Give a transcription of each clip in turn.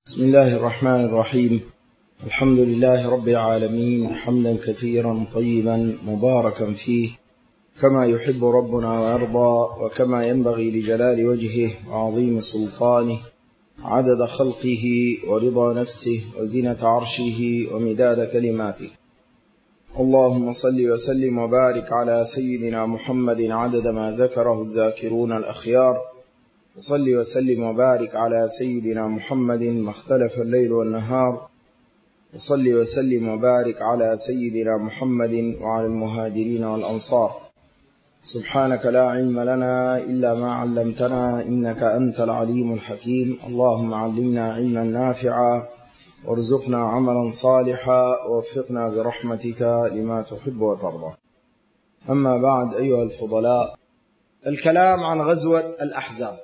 بسم الله الرحمن الرحيم. الحمد لله رب العالمين، حمدا كثيرا طيبا مباركا فيه كما يحب ربنا ويرضى، وكما ينبغي لجلال وجهه وعظيم سلطانه، عدد خلقه ورضا نفسه وزنة عرشه ومداد كلماته. اللهم صل وسلم وبارك على سيدنا محمد عدد ما ذكره الذاكرون الأخيار، وصل وسلم وبارك على سيدنا محمد ما اختلف الليل والنهار، وصل وسلم وبارك على سيدنا محمد وعلى المهاجرين والأنصار. سبحانك لا علم لنا إلا ما علمتنا إنك أنت العليم الحكيم. اللهم علمنا علما نافعا وارزقنا عملا صالحا ووفقنا برحمتك لما تحب وترضى. أما بعد، أيها الفضلاء، الكلام عن غزوة الأحزاب.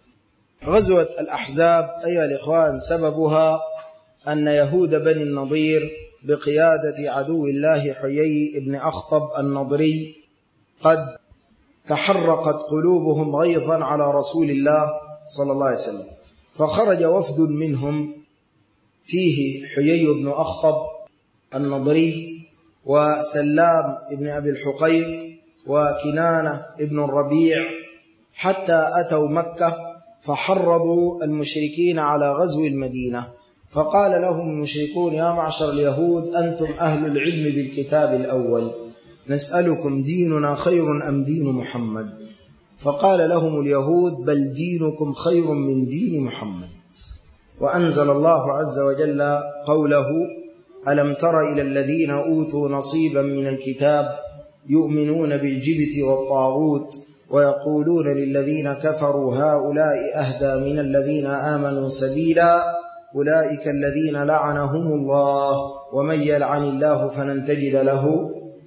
غزوة الأحزاب أيها الإخوان سببها أن يهود بني النضير بقيادة عدو الله حيي بن أخطب النضري قد تحرقت قلوبهم غيظا على رسول الله صلى الله عليه وسلم، فخرج وفد منهم فيه حيي بن أخطب النضري وسلام بن أبي الحقيق وكنانة بن الربيع، حتى أتوا مكة فحرضوا المشركين على غزو المدينة. فقال لهم المشركون: يا معشر اليهود، أنتم أهل العلم بالكتاب الأول، نسألكم ديننا خير أم دين محمد؟ فقال لهم اليهود: بل دينكم خير من دين محمد. وأنزل الله عز وجل قوله: ألم تر إلى الذين أوتوا نصيبا من الكتاب يؤمنون بالجبت والطاغوت ويقولون للذين كفروا هؤلاء أهدى من الذين آمنوا سبيلا أولئك الذين لعنهم الله ومن يلعن الله فلن تجد له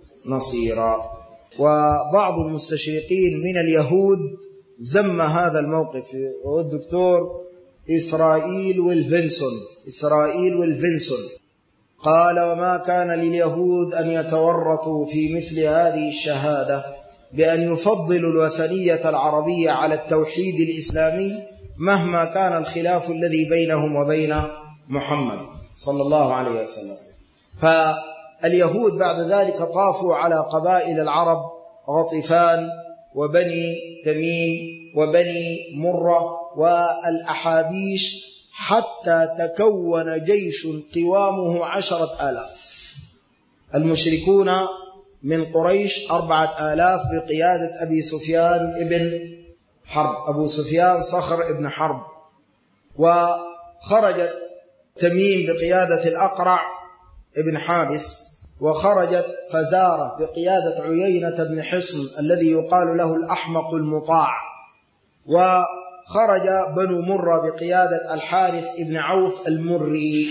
نصيرا. وبعض المستشرقين من اليهود ذم هذا الموقف، وهو الدكتور إسرائيل والفنسون قال: وما كان لليهود أن يتورطوا في مثل هذه الشهادة بأن يفضلوا الوثنية العربية على التوحيد الإسلامي مهما كان الخلاف الذي بينهم وبين محمد صلى الله عليه وسلم. فاليهود بعد ذلك طافوا على قبائل العرب: غطفان وبني تميم وبني مرة والأحابيش، حتى تكون جيش قوامه 10,000. المشركون من قريش 4,000 بقيادة أبي سفيان ابن حرب، أبو سفيان صخر ابن حرب. وخرجت تميم بقيادة الأقرع ابن حابس، وخرجت فزارة بقيادة عيينة بن حصن الذي يقال له الأحمق المطاع، وخرج بنو مرة بقيادة الحارث ابن عوف المري،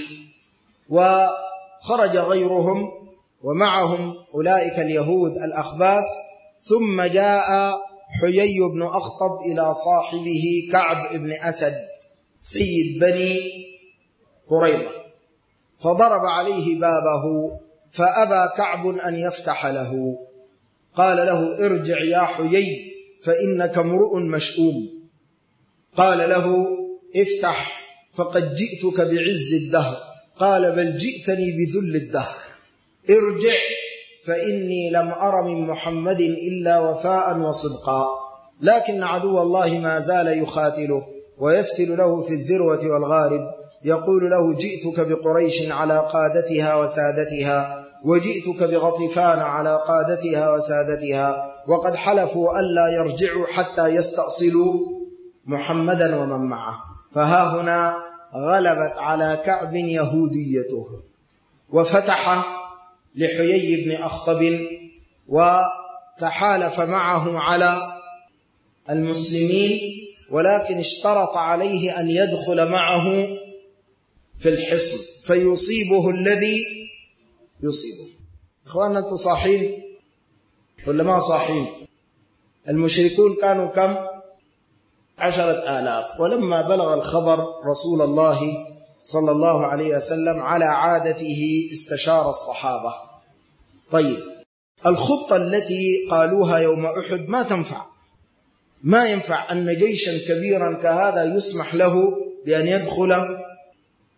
وخرج غيرهم ومعهم أولئك اليهود الأخباث. ثم جاء حيي بن أخطب إلى صاحبه كعب بن أسد سيد بني قريظة، فضرب عليه بابه فأبى كعب أن يفتح له. قال له: ارجع يا حيي فإنك امرؤ مشؤوم. قال له: افتح فقد جئتك بعز الدهر. قال: بل جئتني بذل الدهر. ارجع فإني لم أر من محمد إلا وفاء وصدقا، لكن عدو الله ما زال يخاتله ويفتل له في الذروة والغارب، يقول له: جئتك بقريش على قادتها وسادتها، وجئتك بغطفان على قادتها وسادتها، وقد حلفوا ألا يرجعوا حتى يستأصلوا محمدا ومن معه. فها هنا غلبت على كعب يهوديته، وفتح لحيي بن أخطب وتحالف معه على المسلمين، ولكن اشترط عليه أن يدخل معه في الحصن فيصيبه الذي يصيبه. إخواننا، أنتم صاحين ولا ما صاحين؟ المشركون كانوا كم؟ 10,000. ولما بلغ الخبر رسول الله صلى الله عليه وسلم على عادته استشار الصحابة. طيب، الخطة التي قالوها يوم أحد ما تنفع، ما ينفع أن جيشا كبيرا كهذا يسمح له بأن يدخل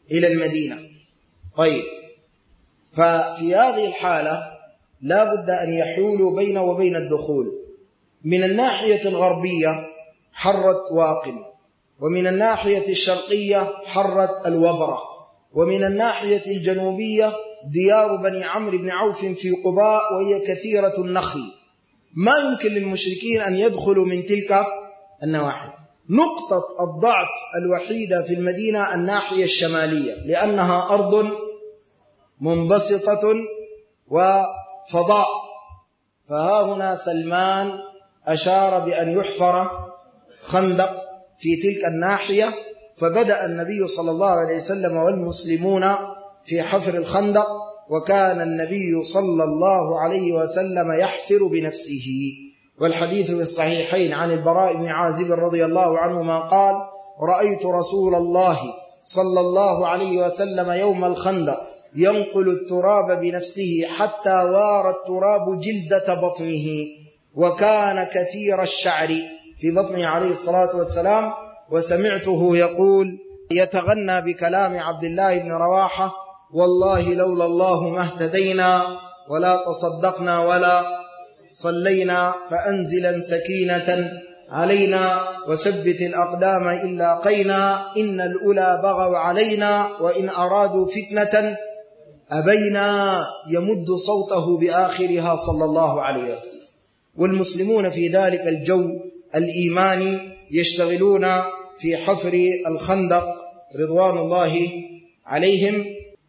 إلى المدينة. طيب، ففي هذه الحالة لا بد أن يحولوا بين وبين الدخول. من الناحية الغربية حرة واقم، ومن الناحية الشرقية حرة الوبرة، ومن الناحية الجنوبية ديار بني عمرو بن عوف في قباء وهي كثيرة النخل، ما يمكن للمشركين أن يدخلوا من تلك النواحي. نقطة الضعف الوحيدة في المدينة الناحية الشمالية، لأنها أرض منبسطة وفضاء. فها هنا سلمان أشار بأن يحفر خندق في تلك الناحية، فبدأ النبي صلى الله عليه وسلم والمسلمون في حفر الخندق، وكان النبي صلى الله عليه وسلم يحفر بنفسه. والحديث في الصحيحين عن البراء بن عازب رضي الله عنهما قال: رأيت رسول الله صلى الله عليه وسلم يوم الخندق ينقل التراب بنفسه حتى وار التراب جلدة بطنه، وكان كثير الشعر في بطنه عليه الصلاة والسلام. وسمعته يقول يتغنى بكلام عبد الله بن رواحة: والله لولا الله ما اهتدينا ولا تصدقنا ولا صلينا، فأنزلا سكينة علينا وثبت الأقدام إن لاقينا، إن الأولى بغوا علينا وإن أرادوا فتنة أبينا. يمد صوته بآخرها صلى الله عليه وسلم. والمسلمون في ذلك الجو الإيماني يشتغلون في حفر الخندق رضوان الله عليهم،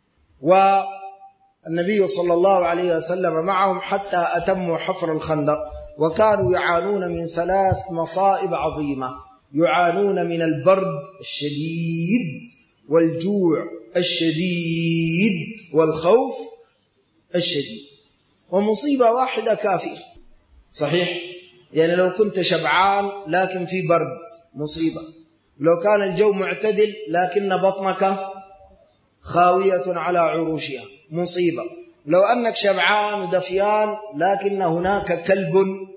والنبي صلى الله عليه وسلم معهم حتى أتموا حفر الخندق. وكانوا يعانون من 3 مصائب عظيمة: يعانون من البرد الشديد والجوع الشديد والخوف الشديد. ومصيبة واحدة كافية، صحيح؟ يعني لو كنت شبعان لكن في برد مصيبة، لو كان الجو معتدل لكن بطنك خاوية على عروشها مصيبة، لو أنك شبعان ودفيان لكن هناك كلب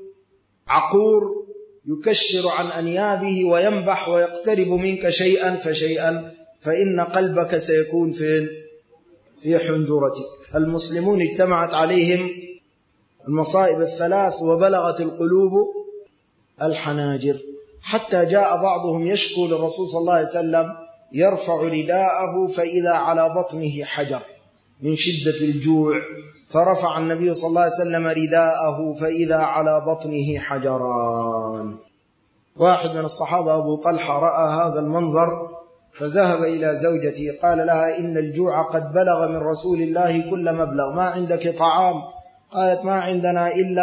عقور يكشر عن أنيابه وينبح ويقترب منك شيئا فشيئا، فإن قلبك سيكون في حنجرتك. المسلمون اجتمعت عليهم المصائب 3 وبلغت القلوب الحناجر، حتى جاء بعضهم يشكو للرسول صلى الله عليه وسلم يرفع رداءه فإذا على بطنه حجر من شدة الجوع، فرفع النبي صلى الله عليه وسلم رداءه فإذا على بطنه حجران. واحد من الصحابة أبو طلحة رأى هذا المنظر فذهب إلى زوجته قال لها: إن الجوع قد بلغ من رسول الله كل مبلغ، ما عندك طعام؟ قالت: ما عندنا إلا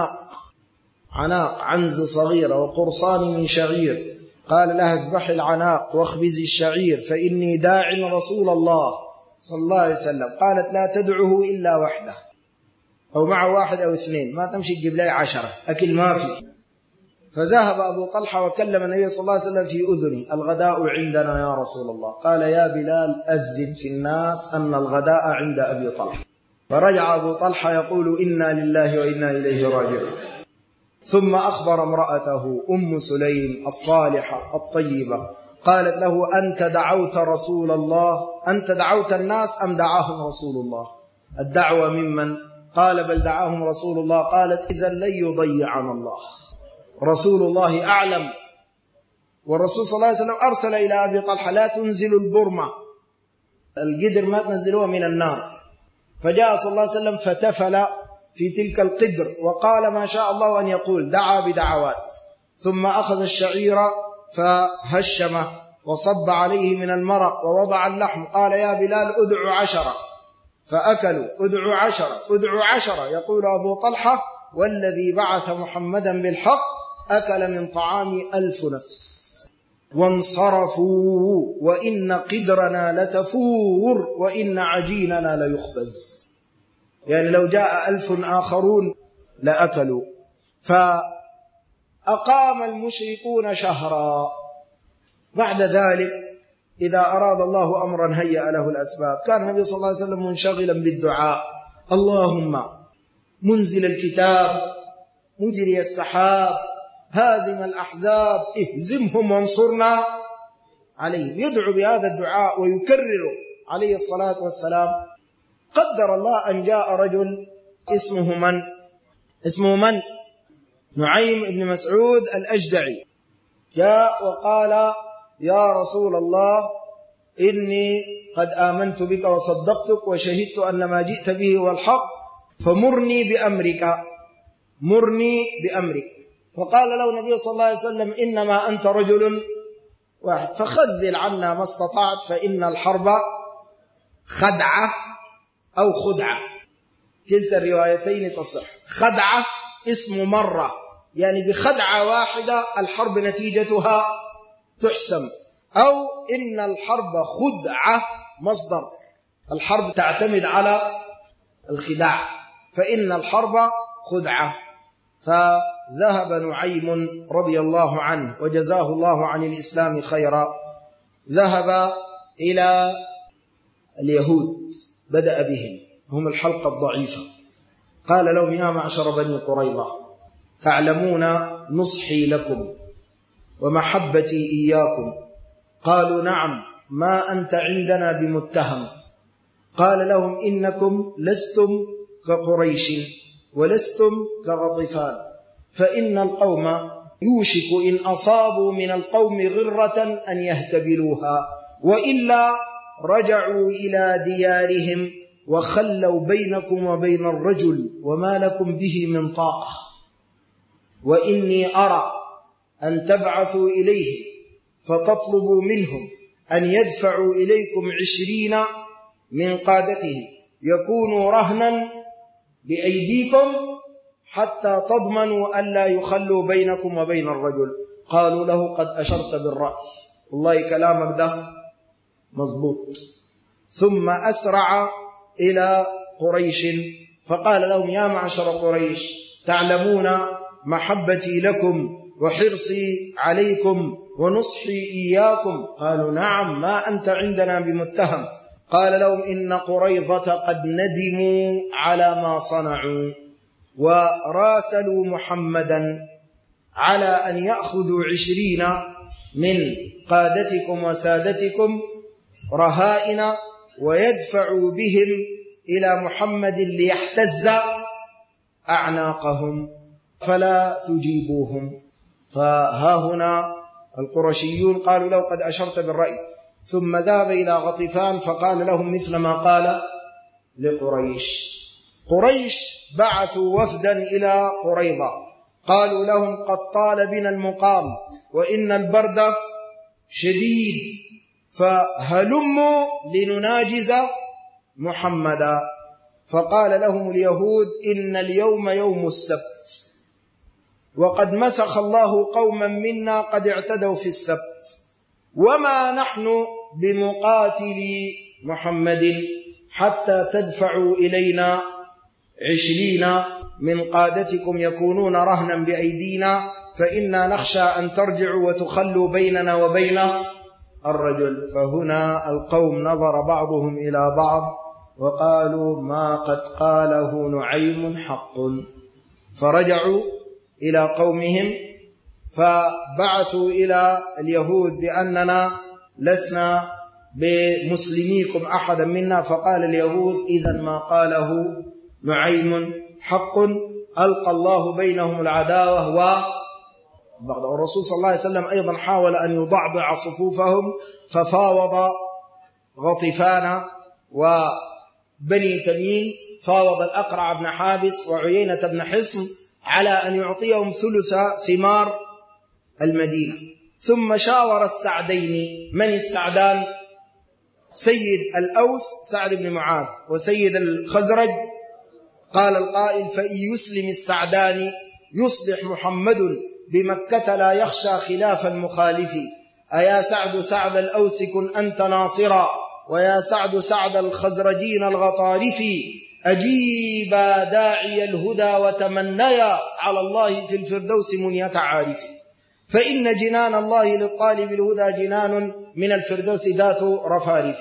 عناق عنز صغيرة وقرصان من شعير. قال لها: اذبحي العناق واخبزي الشعير فإني داع رسول الله صلى الله عليه وسلم. قالت: لا تدعه إلا وحده، أو معه 1 أو 2، ما تمشي تجيب لي 10، أكل ما في. فذهب أبو طلحة وكلم النبي صلى الله عليه وسلم في أذنه: الغداء عندنا يا رسول الله. قال: يا بلال أذن في الناس أن الغداء عند أبي طلحة. فرجع أبو طلحة يقول: إنا لله وإنا إليه راجعون. ثم أخبر امرأته أم سليم الصالحة الطيبة، قالت له: أنت دعوت رسول الله؟ أنت دعوت الناس أم دعاهم رسول الله؟ الدعوة ممن؟ قال: بل دعاهم رسول الله. قالت: إذن لن يضيعنا الله، رسول الله أعلم. والرسول صلى الله عليه وسلم أرسل إلى أبي طلحة: لا تنزل البرمة، القدر ما تنزلوها من النار. فجاء صلى الله عليه وسلم فتفل في تلك القدر وقال ما شاء الله أن يقول، دعا بدعوات، ثم أخذ الشعير فهشمه وصب عليه من المرق ووضع اللحم. قال: يا بلال أدع 10، فأكلوا. أدعوا 10، أدعوا 10. يقول أبو طلحة: والذي بعث محمدا بالحق أكل من طعام 1000 نفس. وانصرفوا وإن قدرنا لتفور وإن عجيننا ليخبز. يعني لو جاء 1000 آخرون لأكلوا. فأقام المشركون شهرا. بعد ذلك إذا أراد الله أمرا هيأ له الأسباب. كان النبي صلى الله عليه وسلم منشغلا بالدعاء: اللهم منزل الكتاب، مجري السحاب، هازم الأحزاب، اهزمهم وانصرنا عليهم، يدعو بهذا الدعاء ويكرر عليه الصلاة والسلام. قدر الله أن جاء رجل اسمه من؟ نعيم بن مسعود الأجدعي، جاء وقال: يا رسول الله، إني قد آمنت بك وصدقتك وشهدت أن ما جئت به هو الحق، فمرني بأمرك. فقال له النبي صلى الله عليه وسلم: إنما أنت رجل واحد، فخذل عنا ما استطعت، فإن الحرب خدعة أو خدعة، كلتا الروايتين تصح. خدعة اسم مرة، يعني بخدعة واحدة الحرب نتيجتها تحسم، أو إن الحرب خدعة مصدر، الحرب تعتمد على الخداع، فإن الحرب خدعة. فذهب نعيم رضي الله عنه وجزاه الله عن الإسلام خيرا، ذهب إلى اليهود، بدأ بهم، هم الحلقة الضعيفة. قال لهم: يا معشر بني قريظة، تعلمون نصحي لكم ومحبتي إياكم. قالوا: نعم، ما أنت عندنا بمتهم. قال لهم: إنكم لستم كقريش ولستم كغطفان، فإن القوم يوشك إن أصابوا من القوم غرة أن يهتبلوها، وإلا رجعوا إلى ديارهم وخلوا بينكم وبين الرجل وما لكم به من طاقة. وإني أرى أن تبعثوا إليه فتطلبوا منهم أن يدفعوا إليكم 20 من قادتهم يكونوا رهنا بأيديكم حتى تضمنوا ألا يخلوا بينكم وبين الرجل. قالوا له: قد أشرت بالرأي، والله كلامك ده مضبوط. ثم أسرع إلى قريش فقال لهم: يا معشر قريش، تعلمون محبتي لكم وحرصي عليكم ونصحي إياكم. قالوا: نعم، ما أنت عندنا بمتهم. قال لهم: إن قريظة قد ندموا على ما صنعوا، وراسلوا محمدا على أن يأخذوا 20 من قادتكم وسادتكم رهائن ويدفعوا بهم إلى محمد ليحتز أعناقهم، فلا تجيبوهم. فها هنا القرشيون قالوا له: قد أشرت بالرأي. ثم ذهب إلى غطفان فقال لهم مثل ما قال لقريش. قريش بعثوا وفدا إلى قريظة، قالوا لهم: قد طال بنا المقام وإن البرد شديد، فهلموا لنناجز محمدا. فقال لهم اليهود: إن اليوم يوم السبت، وقد مسخ الله قوما منا قد اعتدوا في السبت، وما نحن بمقاتلي محمد حتى تدفعوا إلينا 20 من قادتكم يكونون رهنا بأيدينا، فإنا نخشى أن ترجعوا وتخلوا بيننا وبين الرجل. فهنا القوم نظر بعضهم إلى بعض وقالوا: ما قد قاله نعيم حق. فرجعوا إلى قومهم فبعثوا إلى اليهود بأننا لسنا بمسلميكم أحدا منا. فقال اليهود: إذن ما قاله نعيم حق، ألقى الله بينهم العداوة والرسول صلى الله عليه وسلم أيضا حاول أن يضعضع صفوفهم، ففاوض غطفان وبني تميم، فاوض الأقرع بن حابس وعيينة بن حصن على أن يعطيهم ثلث ثمار المدينة. ثم شاور السعدين. من السعدان؟ سيد الأوس سعد بن معاذ، وسيد الخزرج. قال القائل: فإن يسلم السعدان يصبح محمد بمكة لا يخشى خلاف المخالف. أيا سعد سعد الأوس كن أنت ناصرا، ويا سعد سعد الخزرجين الغطارف، أجيبا داعي الهدى وتمنيا على الله في الفردوس منية عارف. فإن جنان الله للطالب الهدى جنان من الفردوس ذات رفارف.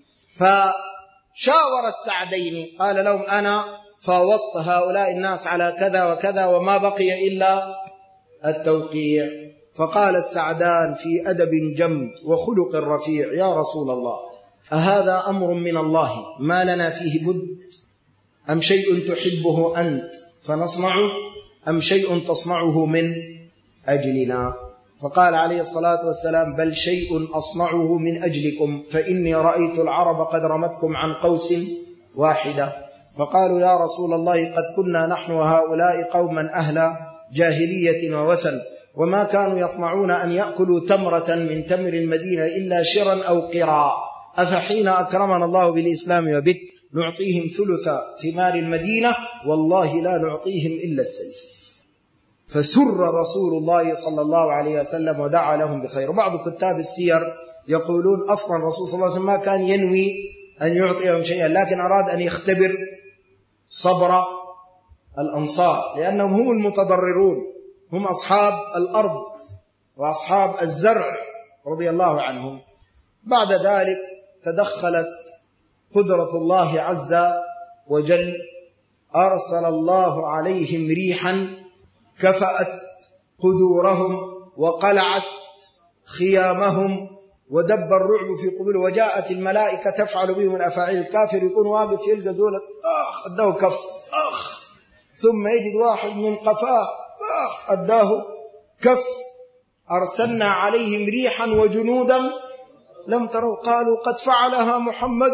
فشاور السعدين، قال لهم: أنا فاوضت هؤلاء الناس على كذا وكذا، وما بقي إلا التوقيع. فقال السعدان في أدب جم وخلق رفيع: يا رسول الله، أهذا أمر من الله ما لنا فيه بد، أم شيء تحبه أنت فنصنعه، أم شيء تصنعه من أجلنا؟ فقال عليه الصلاة والسلام: بل شيء أصنعه من أجلكم، فإني رأيت العرب قد رمتكم عن قوس واحدة. فقالوا: يا رسول الله، قد كنا نحن وهؤلاء قوما أهل جاهلية ووثن، وما كانوا يطمعون أن يأكلوا تمرة من تمر المدينة إلا شرا أو قراء، أفحين أكرمنا الله بالإسلام وبك نعطيهم ثلث ثمار المدينة، والله لا نعطيهم إلا السيف. فسر رسول الله صلى الله عليه وسلم ودعا لهم بخير. وبعض كتاب السير يقولون أصلا الرسول صلى الله عليه وسلم ما كان ينوي أن يعطيهم شيئا، لكن أراد أن يختبر صبر الأنصار، لأنهم هم المتضررون، هم أصحاب الأرض وأصحاب الزرع رضي الله عنهم. بعد ذلك تدخلت قدرة الله عز وجل، أرسل الله عليهم ريحا كفأت قدورهم وقلعت خيامهم ودب الرعب في قبوله، وجاءت الملائكة تفعل بهم الأفاعيل. الكافر يكون واقف يلقى زولة أداه كف ثم يجد واحد من قفاه أداه كف. أرسلنا عليهم ريحا وجنودا لم تروا، قالوا قد فعلها محمد،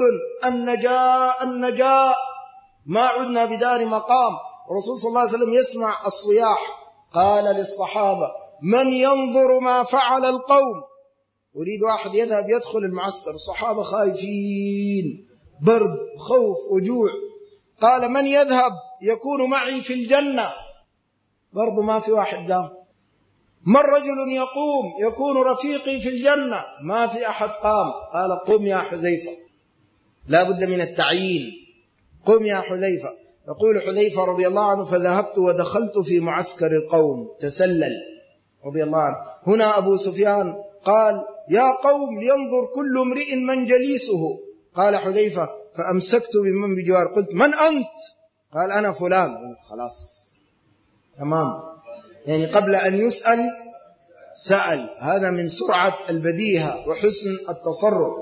النجاء ما عدنا بدار مقام. الرسول صلى الله عليه وسلم يسمع الصياح، قال للصحابة: من ينظر ما فعل القوم؟ أريد واحد يذهب يدخل المعسكر، الصحابة خايفين، برد خوف وجوع. قال: من يذهب يكون معي في الجنة؟ برضو ما في واحد قام. من رجل يقوم يكون رفيقي في الجنة؟ ما في أحد قام. قال: قم يا حذيفة، لا بد من التعيين، قم يا حذيفة. يقول حذيفة رضي الله عنه: فذهبت ودخلت في معسكر القوم تسلل رضي الله عنه. هنا أبو سفيان قال: يا قوم لينظر كل امرئ من جليسه. قال حذيفة: فأمسكت بمن بجوار، قلت: من أنت؟ قال: أنا فلان. خلاص تمام، يعني قبل أن يسأل سأل. هذا من سرعة البديهة وحسن التصرف.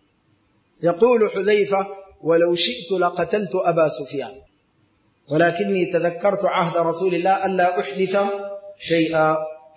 يقول حذيفة: ولو شئت لقتلت أبا سفيان، ولكني تذكرت عهد رسول الله ألا أحدث شيئا.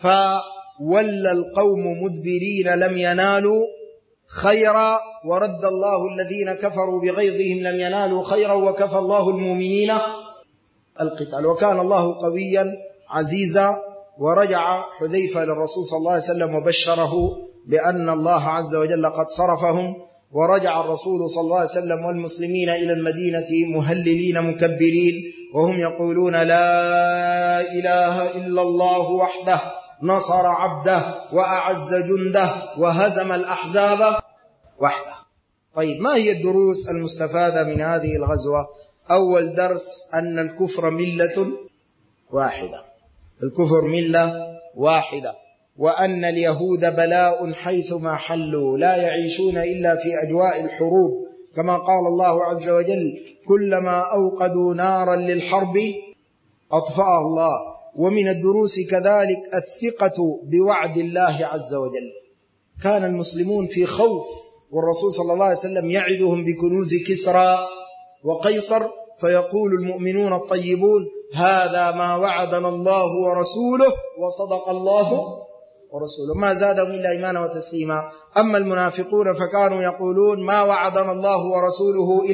فولى القوم مدبرين لم ينالوا خيرا، ورد الله الذين كفروا بغيظهم لم ينالوا خيرا، وكفى الله المؤمنين القتال، وكان الله قويا عزيزا. ورجع حذيفة للرسول صلى الله عليه وسلم وبشره بأن الله عز وجل قد صرفهم. ورجع الرسول صلى الله عليه وسلم والمسلمين إلى المدينة مهللين مكبرين، وهم يقولون: لا إله إلا الله وحده نصر عبده وأعز جنده وهزم الأحزاب وحده. طيب، ما هي الدروس المستفادة من هذه الغزوة؟ أول درس أن الكفر ملة واحدة، الكفر ملة واحدة، وأن اليهود بلاء حيثما حلوا، لا يعيشون إلا في أجواء الحروب، كما قال الله عز وجل: كلما أوقدوا نارا للحرب أطفأها الله. ومن الدروس كذلك الثقة بوعد الله عز وجل. كان المسلمون في خوف، والرسول صلى الله عليه وسلم يعدهم بكنوز كسرى وقيصر، فيقول المؤمنون الطيبون: هذا ما وعدنا الله ورسوله وصدق الله ورسوله، ما زادهم إلا إيمانا وتسليما. أما المنافقون فكانوا يقولون: ما وعدنا الله ورسوله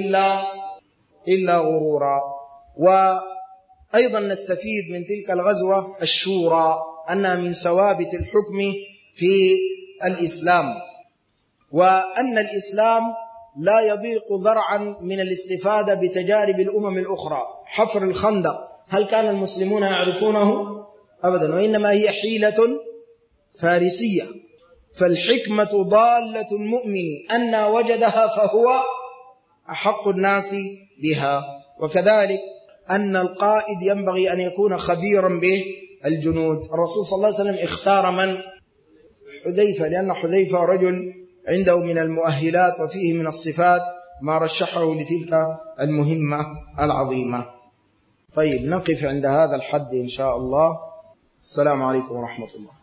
إلا غرورا. وأيضا نستفيد من تلك الغزوة الشورى، أنها من ثوابت الحكم في الإسلام، وأن الإسلام لا يضيق ذرعا من الاستفادة بتجارب الأمم الأخرى. حفر الخندق، هل كان المسلمون يعرفونه؟ أبدا، وإنما هي حيلة فارسية. فالحكمة ضالة المؤمن أن وجدها فهو أحق الناس بها. وكذلك أن القائد ينبغي أن يكون خبيرا بالجنود. الرسول صلى الله عليه وسلم اختار من؟ حذيفة، لأن حذيفة رجل عنده من المؤهلات وفيه من الصفات ما رشحه لتلك المهمة العظيمة. طيب، نقف عند هذا الحد إن شاء الله. السلام عليكم ورحمة الله.